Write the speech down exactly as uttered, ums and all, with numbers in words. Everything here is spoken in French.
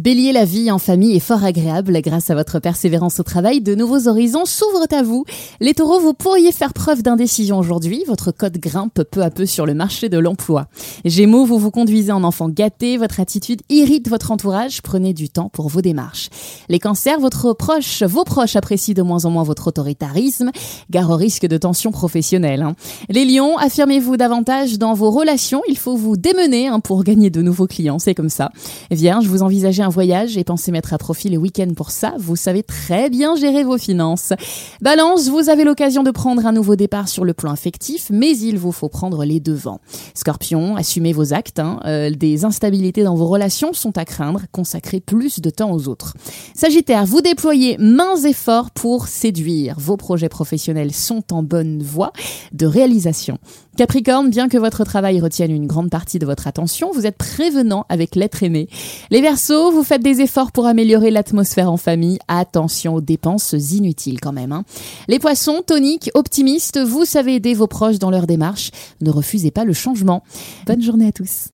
Bélier, la vie en famille est fort agréable grâce à votre persévérance au travail. De nouveaux horizons s'ouvrent à vous. Les taureaux, vous pourriez faire preuve d'indécision aujourd'hui. Votre cote grimpe peu à peu sur le marché de l'emploi. Gémeaux, vous vous conduisez en enfant gâté. Votre attitude irrite votre entourage. Prenez du temps pour vos démarches. Les cancers, votre proche, vos proches apprécient de moins en moins votre autoritarisme. Gare au risque de tension professionnelle. Hein. Les lions, affirmez-vous davantage dans vos relations. Il faut vous démener hein, pour gagner de nouveaux clients. C'est comme ça. Vierge, vous envisagez un voyage et pensez mettre à profit le week-end pour ça. Vous savez très bien gérer vos finances. Balance, vous avez l'occasion de prendre un nouveau départ sur le plan affectif, mais il vous faut prendre les devants. Scorpion, assumez vos actes. Hein. Euh, des instabilités dans vos relations sont à craindre. Consacrez plus de temps aux autres. Sagittaire, vous déployez mains et forts pour séduire. Vos projets professionnels sont en bonne voie de réalisation. Capricorne, bien que votre travail retienne une grande partie de votre attention, vous êtes prévenant avec l'être aimé. Les Verseaux, vous faites des efforts pour améliorer l'atmosphère en famille. Attention aux dépenses inutiles quand même. Hein. Les Poissons, toniques, optimistes, vous savez aider vos proches dans leur démarche. Ne refusez pas le changement. Bonne journée à tous.